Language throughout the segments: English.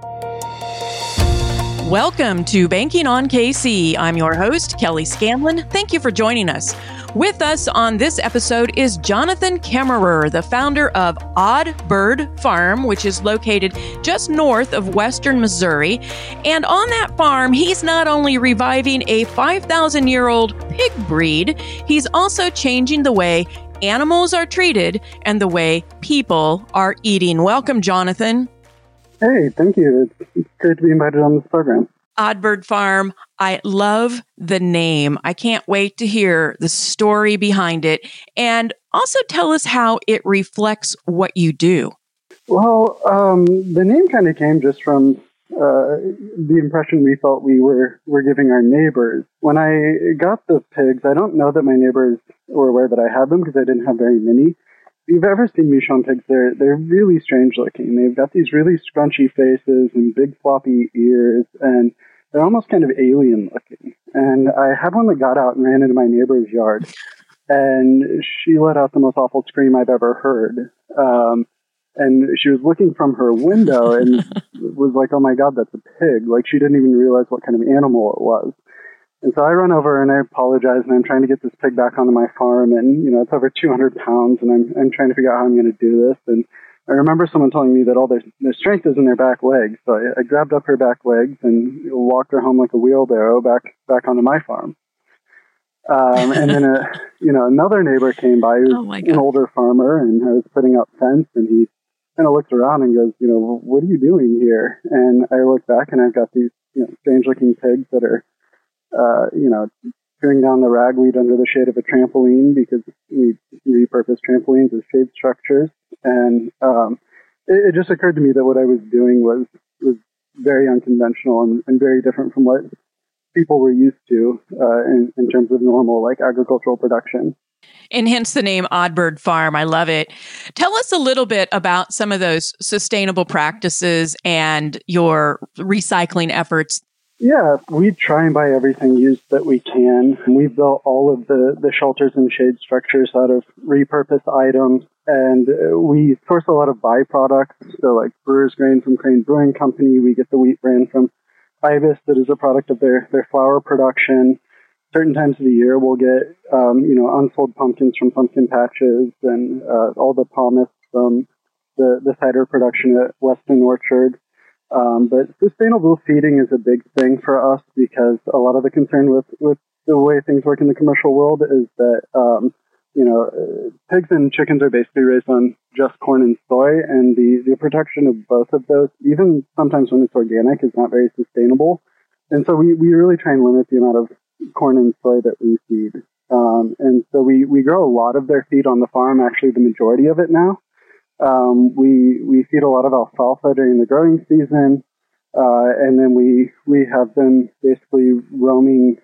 Welcome to Banking on KC. I'm your host, Kelly Scanlon. Thank you for joining us. With us on this episode is Jonathan Kemmerer, the founder of Odd Bird Farm, which is located just north of western Missouri. And on that farm, he's not only reviving a 5,000-year-old pig breed, he's also changing the way animals are treated and the way people are eating. Welcome, Jonathan. Hey, thank you. It's great to be invited on this program. Odd Bird Farm. I love the name. I can't wait to hear the story behind it. And also tell us how it reflects what you do. Well, the name kind of came just from the impression we felt we were giving our neighbors. When I got the pigs, I don't know that my neighbors were aware that I had them because I didn't have very many. If you've ever seen Michon pigs, they're really strange looking. They've got these really scrunchy faces and big floppy ears, and they're almost kind of alien looking. And I had one that got out and ran into my neighbor's yard, and she let out the most awful scream I've ever heard. And she was looking from her window and was like, "Oh my God, that's a pig." Like, she didn't even realize what kind of animal it was. And so I run over and I apologize, and I'm trying to get this pig back onto my farm, and, you know, it's over 200 pounds, and I'm trying to figure out how I'm going to do this. And I remember someone telling me that all their strength is in their back legs. So I grabbed up her back legs and walked her home like a wheelbarrow back onto my farm. And then, another neighbor came by who was an older farmer, and I was putting up fence, and he kind of looked around and goes, "What are you doing here?" And I look back, and I've got these, strange-looking pigs that are, chewing down the ragweed under the shade of a trampoline, because we repurpose trampolines as shade structures. And it just occurred to me that what I was doing was very unconventional and very different from what people were used to in terms of normal, like, agricultural production. And hence the name Odd Bird Farm. I love it. Tell us a little bit about some of those sustainable practices and your recycling efforts. Yeah, we try and buy everything used that we can. We've built all of the shelters and shade structures out of repurposed items, and we source a lot of byproducts. So, like, brewer's grain from Crane Brewing Company. We get the wheat bran from Ibis that is a product of their flour production. Certain times of the year, we'll get, unsold pumpkins from pumpkin patches, and all the pomace from the cider production at Weston Orchard. But sustainable feeding is a big thing for us, because a lot of the concern with the way things work in the commercial world is that, pigs and chickens are basically raised on just corn and soy, and the production of both of those, even sometimes when it's organic, is not very sustainable. And so we really try and limit the amount of corn and soy that we feed. And so we grow a lot of their feed on the farm, actually the majority of it now. We feed a lot of alfalfa during the growing season, and then we have them basically roaming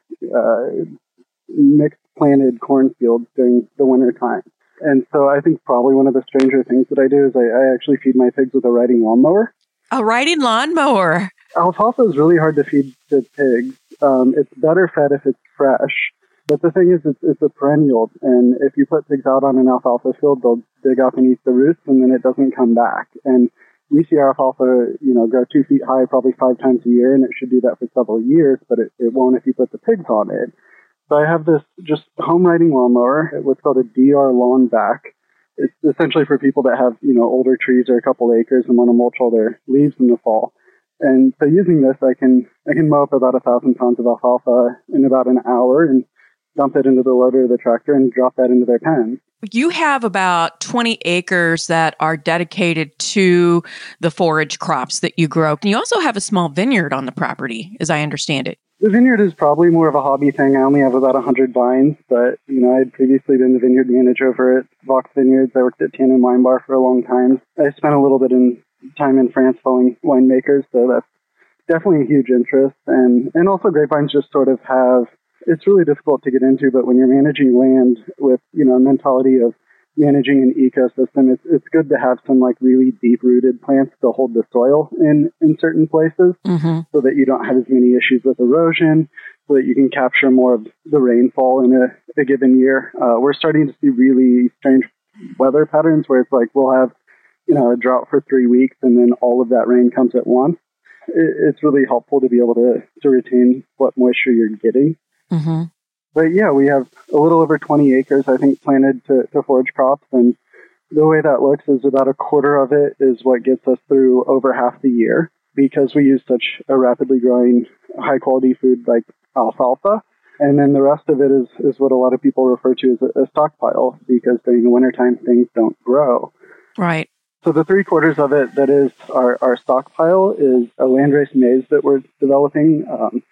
mixed planted cornfields during the winter time. And so I think probably one of the stranger things that I do is I actually feed my pigs with a riding lawnmower. A riding lawnmower? Alfalfa is really hard to feed to pigs. It's better fed if it's fresh. But the thing is, it's a perennial, and if you put pigs out on an alfalfa field, they'll dig up and eat the roots, and then it doesn't come back. And we see our alfalfa, grow 2 feet high probably 5 times a year, and it should do that for several years, but it won't if you put the pigs on it. So I have this just home riding lawnmower, what's called a DR lawn vac. It's essentially for people that have, older trees or a couple acres and want to mulch all their leaves in the fall. And so using this, I can mow up about 1,000 pounds of alfalfa in about an hour and dump it into the loader of the tractor and drop that into their pen. You have about 20 acres that are dedicated to the forage crops that you grow. And you also have a small vineyard on the property, as I understand it. The vineyard is probably more of a hobby thing. I only have about 100 vines, but, I had previously been the vineyard manager over at Vox Vineyards. I worked at Tannin Wine Bar for a long time. I spent a little bit in time in France following winemakers, so that's definitely a huge interest. And also grapevines just sort of have, it's really difficult to get into, but when you're managing land with, a mentality of managing an ecosystem, it's good to have some like really deep-rooted plants to hold the soil in certain places, so that you don't have as many issues with erosion, so that you can capture more of the rainfall in a given year. We're starting to see really strange weather patterns where it's like we'll have, a drought for 3 weeks and then all of that rain comes at once. it's really helpful to be able to retain what moisture you're getting. Mm-hmm. But yeah, we have a little over 20 acres, I think, planted to forage crops. And the way that looks is about a quarter of it is what gets us through over half the year, because we use such a rapidly growing, high-quality food like alfalfa. And then the rest of it is what a lot of people refer to as a stockpile, because during the wintertime, things don't grow. Right. So the 3/4 of it that is our stockpile is a landrace maize that we're developing,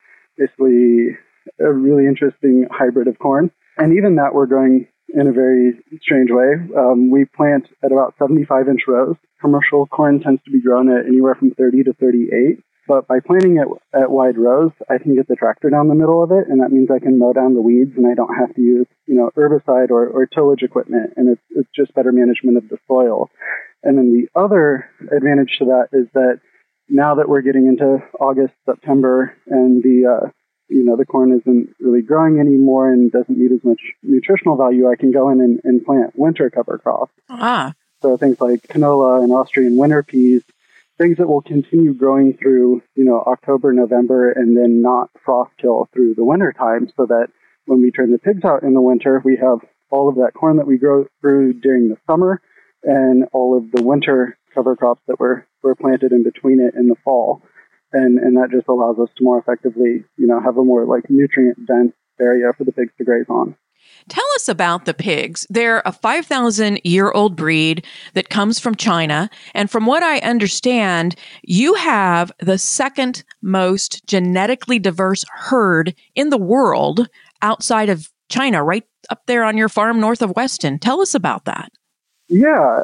basically a really interesting hybrid of corn. And even that we're growing in a very strange way. We plant at about 75-inch rows. Commercial corn tends to be grown at anywhere from 30 to 38. But by planting it at wide rows, I can get the tractor down the middle of it, and that means I can mow down the weeds, and I don't have to use, herbicide or tillage equipment, and it's just better management of the soil. And then the other advantage to that is that now that we're getting into August, September, and the corn isn't really growing anymore and doesn't need as much nutritional value, I can go in and plant winter cover crops. Ah. So things like canola and Austrian winter peas, things that will continue growing through, October, November, and then not frost kill through the winter time, so that when we turn the pigs out in the winter, we have all of that corn that we grew during the summer and all of the winter cover crops that were planted in between it in the fall. And that just allows us to more effectively, have a more nutrient-dense area for the pigs to graze on. Tell us about the pigs. They're a 5,000-year-old breed that comes from China. And from what I understand, you have the second most genetically diverse herd in the world outside of China, right up there on your farm north of Weston. Tell us about that. Yeah.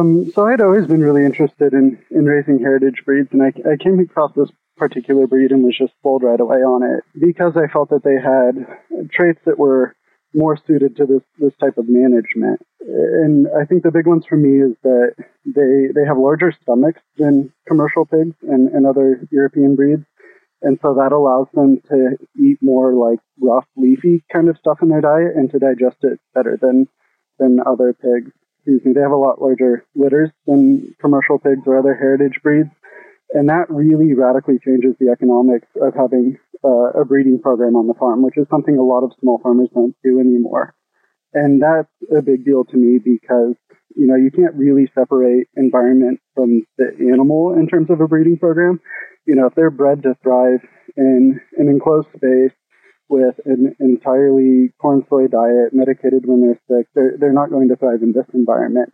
So I'd always been really interested in raising heritage breeds, and I came across this particular breed and was just sold right away on it because I felt that they had traits that were more suited to this type of management. And I think the big ones for me is that they have larger stomachs than commercial pigs and other European breeds. And so that allows them to eat more rough, leafy kind of stuff in their diet and to digest it better than other pigs. They have a lot larger litters than commercial pigs or other heritage breeds. And that really radically changes the economics of having a breeding program on the farm, which is something a lot of small farmers don't do anymore. And that's a big deal to me because, you can't really separate environment from the animal in terms of a breeding program. If they're bred to thrive in an enclosed space with an entirely corn soy diet, medicated when they're sick, they're not going to thrive in this environment.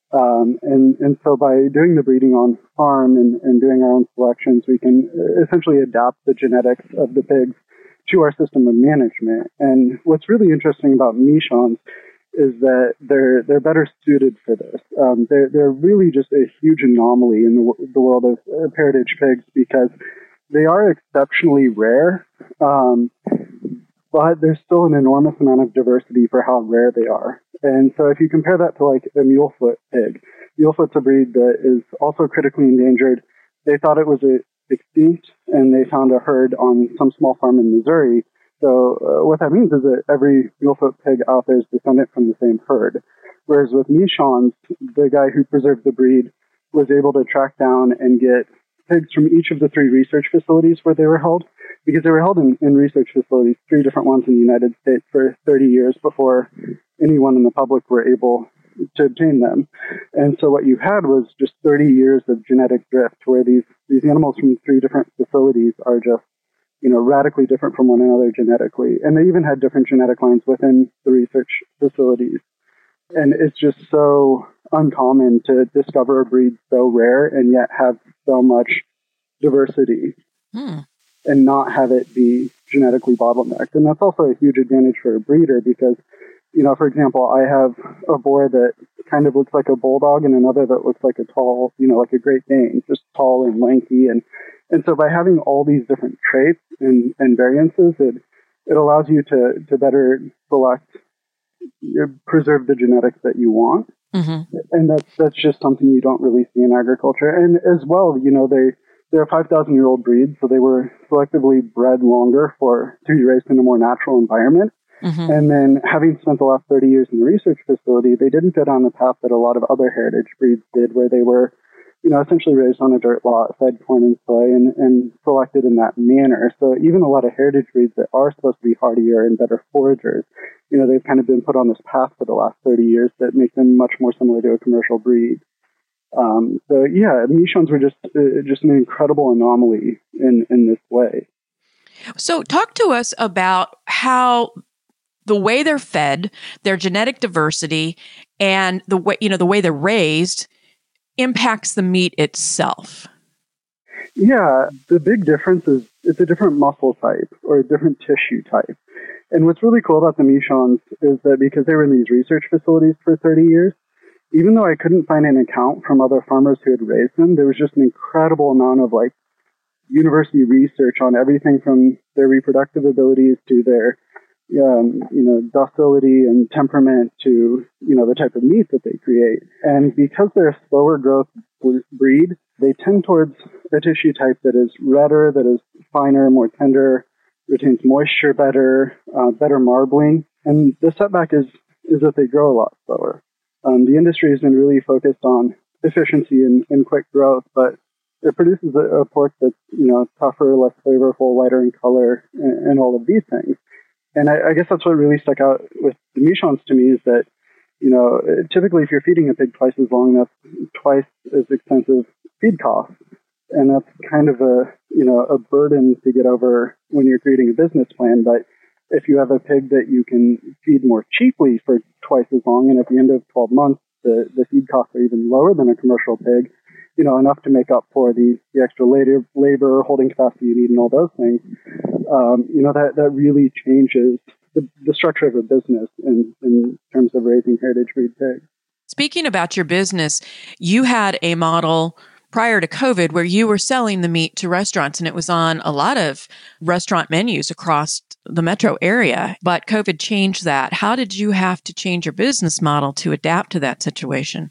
And so by doing the breeding on farm and doing our own selections, we can essentially adapt the genetics of the pigs to our system of management. And what's really interesting about Michons is that they're better suited for this. They're really just a huge anomaly in the world of heritage pigs because they are exceptionally rare, but there's still an enormous amount of diversity for how rare they are. And so if you compare that to a mulefoot pig, mulefoot's a breed that is also critically endangered. They thought it was extinct, and they found a herd on some small farm in Missouri. So what that means is that every mulefoot pig out there is descendant from the same herd. Whereas with Michons, the guy who preserved the breed was able to track down and get pigs from each of the 3 research facilities where they were held, because they were held in research facilities, 3 different ones in the United States for 30 years before anyone in the public were able to obtain them. And so what you had was just 30 years of genetic drift where these animals from 3 different facilities are just, radically different from one another genetically. And they even had different genetic lines within the research facilities. And it's just so uncommon to discover a breed so rare and yet have so much diversity and not have it be genetically bottlenecked. And that's also a huge advantage for a breeder because, for example, I have a boar that kind of looks like a bulldog and another that looks like a tall, like a Great Dane, just tall and lanky. And so by having all these different traits and variances, it allows you to better select, preserve the genetics that you want. Mm-hmm. And that's just something you don't really see in agriculture. And as well, they're a 5,000-year-old breed, so they were selectively bred longer to be raised in a more natural environment. Mm-hmm. And then having spent the last 30 years in the research facility, they didn't go down the path that a lot of other heritage breeds did, where they were essentially raised on a dirt lot, fed corn and soy, and selected in that manner. So even a lot of heritage breeds that are supposed to be hardier and better foragers, they've kind of been put on this path for the last 30 years that make them much more similar to a commercial breed. Michoms were just an incredible anomaly in this way. So talk to us about how the way they're fed, their genetic diversity, and the way they're raised impacts the meat itself. Yeah, the big difference is it's a different muscle type or a different tissue type. And what's really cool about the Michoms is that because they were in these research facilities for 30 years, even though I couldn't find an account from other farmers who had raised them, there was just an incredible amount of university research on everything from their reproductive abilities to their docility and temperament to, the type of meat that they create. And because they're a slower growth breed, they tend towards a tissue type that is redder, that is finer, more tender, retains moisture better, better marbling. And the setback is that they grow a lot slower. The industry has been really focused on efficiency and quick growth, but it produces a pork that's, tougher, less flavorful, lighter in color, and all of these things. And I guess that's what really stuck out with the Michoms to me is that, typically if you're feeding a pig twice as long, that's twice as expensive feed costs. And that's kind of a burden to get over when you're creating a business plan. But if you have a pig that you can feed more cheaply for twice as long, and at the end of 12 months, the feed costs are even lower than a commercial pig, enough to make up for the extra labor, holding capacity you need, and all those things, that really changes the structure of a business in terms of raising heritage breed pigs. Speaking about your business, you had a model prior to COVID where you were selling the meat to restaurants, and it was on a lot of restaurant menus across the metro area. But COVID changed that. How did you have to change your business model to adapt to that situation?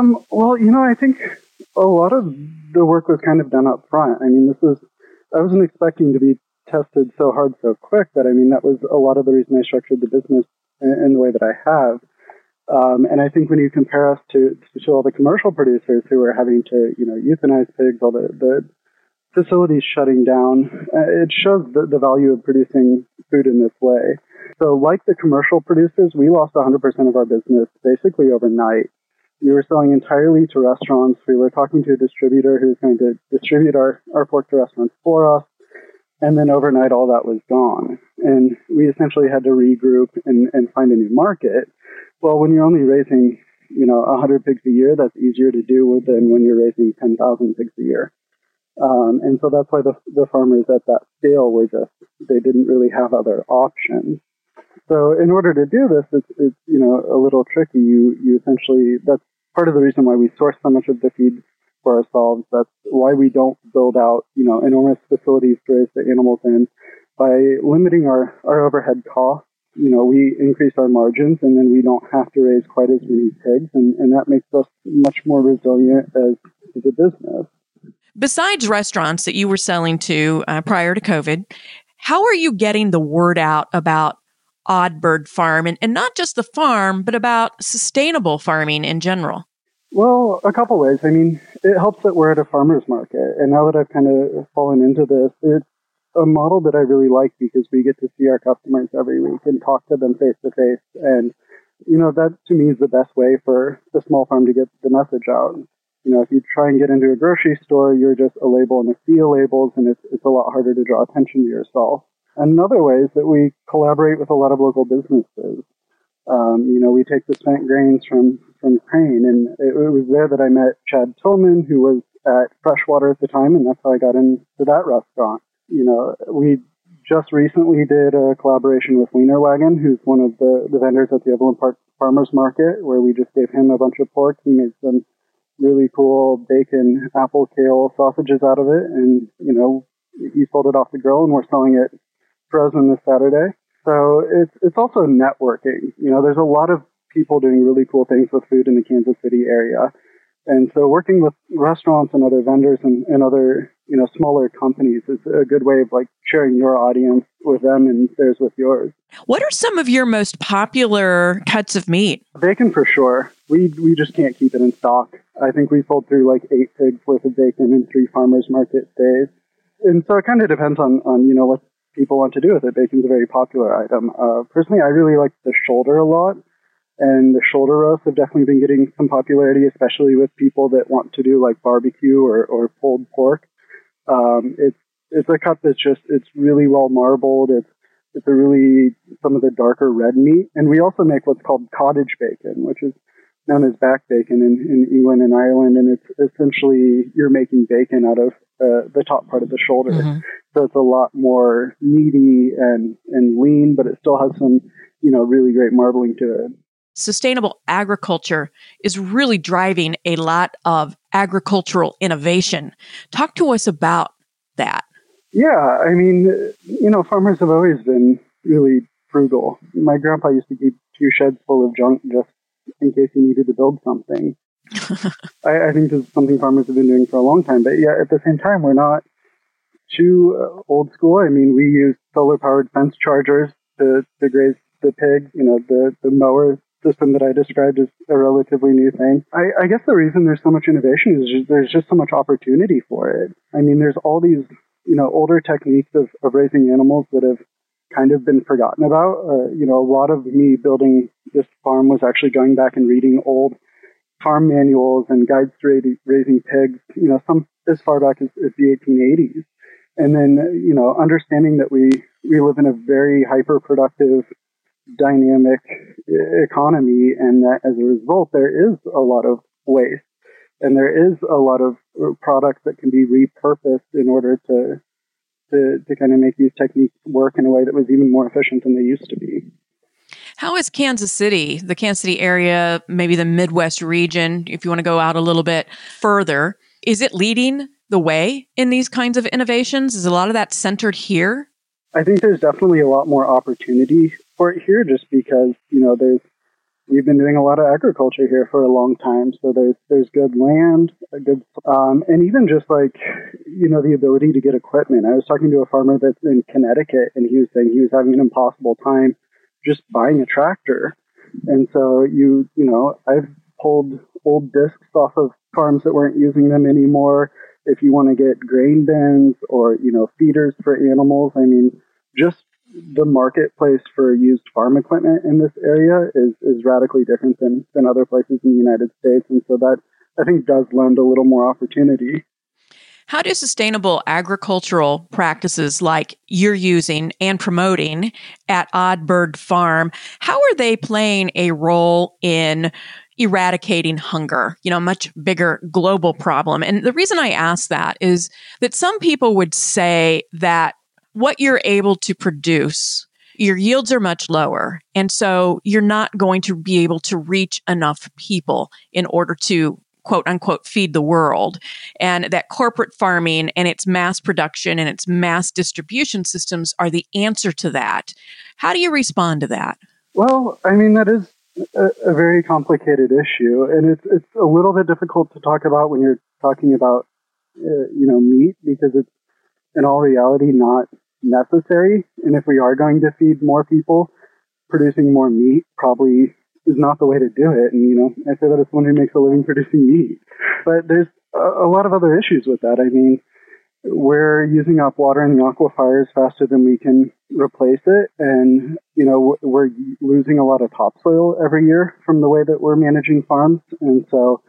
I think a lot of the work was kind of done up front. I mean, I wasn't expecting to be tested so hard so quick, but that was a lot of the reason I structured the business in the way that I have. And I think when you compare us to all the commercial producers who are having to, euthanize pigs, all the facilities shutting down, it shows the value of producing food in this way. So like the commercial producers, we lost 100% of our business basically overnight. We were selling entirely to restaurants. We were talking to a distributor who was going to distribute our pork to restaurants for us. And then overnight, all that was gone. And we essentially had to regroup and find a new market. Well, when you're only raising, 100 pigs a year, that's easier to do than when you're raising 10,000 pigs a year. And so that's why the farmers at that scale they didn't really have other options. So in order to do this, it's a little tricky. You essentially, that's part of the reason why we source so much of the feed for ourselves. That's why we don't build out, enormous facilities to raise the animals in. By limiting our overhead costs, we increase our margins, and then we don't have to raise quite as many pigs, and that makes us much more resilient as a business. Besides restaurants that you were selling to prior to COVID, how are you getting the word out about Odd Bird Farm, and not just the farm, but about sustainable farming in general? Well, a couple ways. It helps that we're at a farmer's market, and now that I've kind of fallen into this, it's a model that I really like because we get to see our customers every week and talk to them face to face. And, that to me is the best way for the small farm to get the message out. If you try and get into a grocery store, you're just a label and a sea of labels, and it's a lot harder to draw attention to yourself. Another way is that we collaborate with a lot of local businesses. We take the spent grains from Crane, and it was there that I met Chad Tillman, who was at Freshwater at the time, and that's how I got into that restaurant. We just recently did a collaboration with Wiener Wagon, who's one of the vendors at the Evelyn Park Farmers Market, where we just gave him a bunch of pork. He made some really cool bacon, apple, kale sausages out of it, and, he sold it off the grill, and we're selling it frozen this Saturday. So it's also networking. There's a lot of people doing really cool things with food in the Kansas City area. And so working with restaurants and other vendors and other, smaller companies is a good way of like sharing your audience with them and theirs with yours. What are some of your most popular cuts of meat? Bacon for sure. We just can't keep it in stock. I think we sold through like 8 pigs worth of bacon in 3 farmers market days. And so it kind of depends on what people want to do with it. Bacon's a very popular item. Personally, I really like the shoulder a lot. And the shoulder roasts have definitely been getting some popularity, especially with people that want to do like barbecue or pulled pork. It's a cut that's it's really well marbled. It's a really some of the darker red meat. And we also make what's called cottage bacon, which is known as back bacon in England and Ireland. And it's essentially you're making bacon out of the top part of the shoulder. Mm-hmm. So it's a lot more meaty and lean, but it still has some, really great marbling to it. Sustainable agriculture is really driving a lot of agricultural innovation. Talk to us about that. Yeah, I mean, farmers have always been really frugal. My grandpa used to keep 2 sheds full of junk just in case he needed to build something. I think this is something farmers have been doing for a long time. But yeah, at the same time, we're not too old school. I mean, we use solar-powered fence chargers to graze the pigs. The mower system that I described is a relatively new thing. I guess the reason there's so much innovation is there's just so much opportunity for it. I mean, there's all these, older techniques of raising animals that have kind of been forgotten about. A lot of me building this farm was actually going back and reading old farm manuals and guides to raising pigs, some as far back as the 1880s. And then, understanding that we live in a very hyper-productive, dynamic economy, and that as a result, there is a lot of waste, and there is a lot of products that can be repurposed in order to kind of make these techniques work in a way that was even more efficient than they used to be. How is Kansas City, the Kansas City area, maybe the Midwest region, if you want to go out a little bit further, is it leading the way in these kinds of innovations? Is a lot of that centered here? I think there's definitely a lot more opportunity for it here just because, we've been doing a lot of agriculture here for a long time. So there's good land, and even just like, the ability to get equipment. I was talking to a farmer that's in Connecticut, and he was saying he was having an impossible time just buying a tractor. And so I've pulled old discs off of farms that weren't using them anymore. If you want to get grain bins or, feeders for animals, I mean, just the marketplace for used farm equipment in this area is radically different than other places in the United States. And so that, I think, does lend a little more opportunity. How do sustainable agricultural practices like you're using and promoting at Odd Bird Farm, how are they playing a role in eradicating hunger, a much bigger global problem? And the reason I ask that is that some people would say that what you're able to produce, your yields are much lower. And so you're not going to be able to reach enough people in order to, quote unquote, feed the world. And that corporate farming and its mass production and its mass distribution systems are the answer to that. How do you respond to that? Well, I mean, that is a very complicated issue, and it's a little bit difficult to talk about when you're talking about meat, because it's in all reality not necessary. And if we are going to feed more people, producing more meat probably is not the way to do it. And I say that as someone who makes a living producing meat, but there's a lot of other issues with that. I mean, we're using up water in the aquifers faster than we can replace it. And, we're losing a lot of topsoil every year from the way that we're managing farms. And so,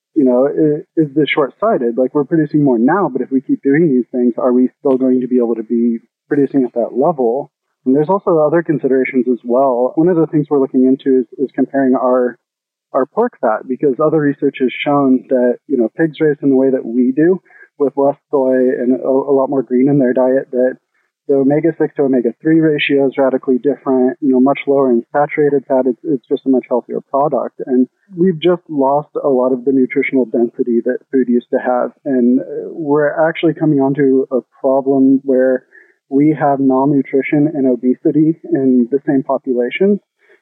is this short-sighted? Like, we're producing more now, but if we keep doing these things, are we still going to be able to be producing at that level? And there's also other considerations as well. One of the things we're looking into is comparing our pork fat, because other research has shown that, pigs raised in the way that we do, with less soy and a lot more green in their diet, that the omega-6 to omega-3 ratio is radically different, much lower in saturated fat. It's just a much healthier product. And we've just lost a lot of the nutritional density that food used to have. And we're actually coming onto a problem where we have malnutrition and obesity in the same population.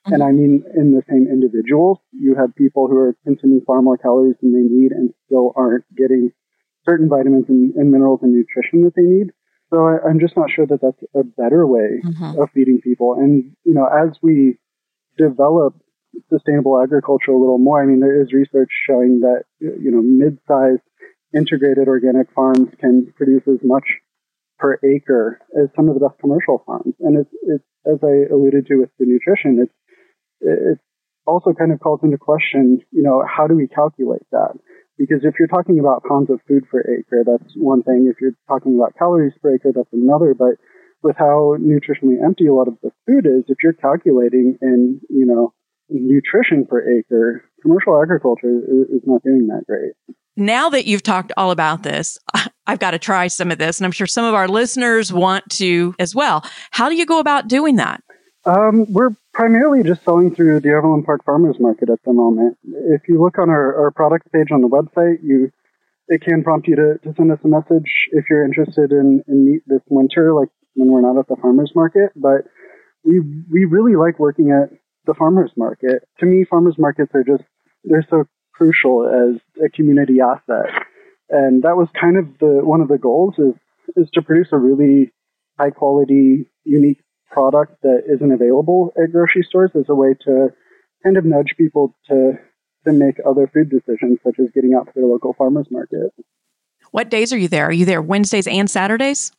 Mm-hmm. And I mean, in the same individuals, you have people who are consuming far more calories than they need and still aren't getting certain vitamins and minerals and nutrition that they need. So I'm just not sure that that's a better way of feeding people. And, as we develop sustainable agriculture a little more, I mean, there is research showing that, mid-sized integrated organic farms can produce as much per acre as some of the best commercial farms. And it's as I alluded to with the nutrition, it also kind of calls into question, how do we calculate that? Because if you're talking about pounds of food per acre, that's one thing. If you're talking about calories per acre, that's another. But with how nutritionally empty a lot of the food is, if you're calculating in, nutrition per acre, commercial agriculture is not doing that great. Now that you've talked all about this, I've got to try some of this, and I'm sure some of our listeners want to as well. How do you go about doing that? We're primarily just selling through the Overland Park Farmers Market at the moment. If you look on our products page on the website, it can prompt you to send us a message if you're interested in meat this winter, like when we're not at the farmers market. But we really like working at the farmers market. To me, farmers markets they're so crucial as a community asset. And that was kind of one of the goals is to produce a really high quality, unique product that isn't available at grocery stores as a way to kind of nudge people to make other food decisions, such as getting out to their local farmers market. What days are you there? Are you there Wednesdays and Saturdays?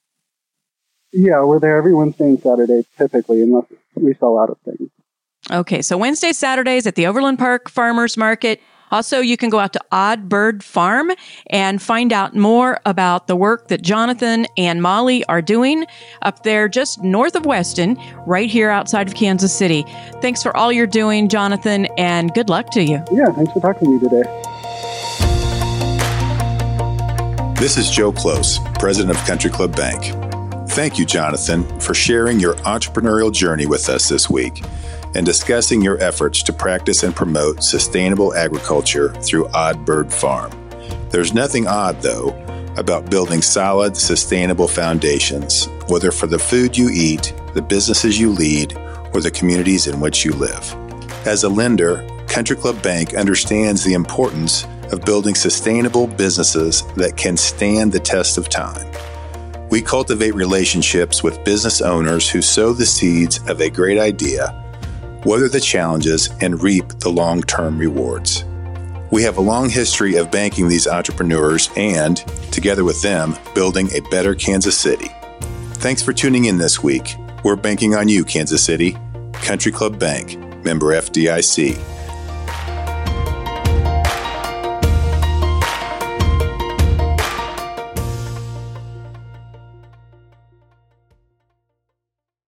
Yeah, we're there every Wednesday and Saturday, typically, unless we sell out of things. Okay, so Wednesdays, Saturdays at the Overland Park Farmers Market. Also, you can go out to Odd Bird Farm and find out more about the work that Jonathan and Molly are doing up there just north of Weston, right here outside of Kansas City. Thanks for all you're doing, Jonathan, and good luck to you. Yeah, thanks for talking to me today. This is Joe Close, president of Country Club Bank. Thank you, Jonathan, for sharing your entrepreneurial journey with us this week and discussing your efforts to practice and promote sustainable agriculture through Odd Bird Farm. There's nothing odd, though, about building solid, sustainable foundations, whether for the food you eat, the businesses you lead, or the communities in which you live. As a lender, Country Club Bank understands the importance of building sustainable businesses that can stand the test of time. We cultivate relationships with business owners who sow the seeds of a great idea, weather the challenges, and reap the long-term rewards. We have a long history of banking these entrepreneurs and, together with them, building a better Kansas City. Thanks for tuning in this week. We're banking on you, Kansas City. Country Club Bank, member FDIC.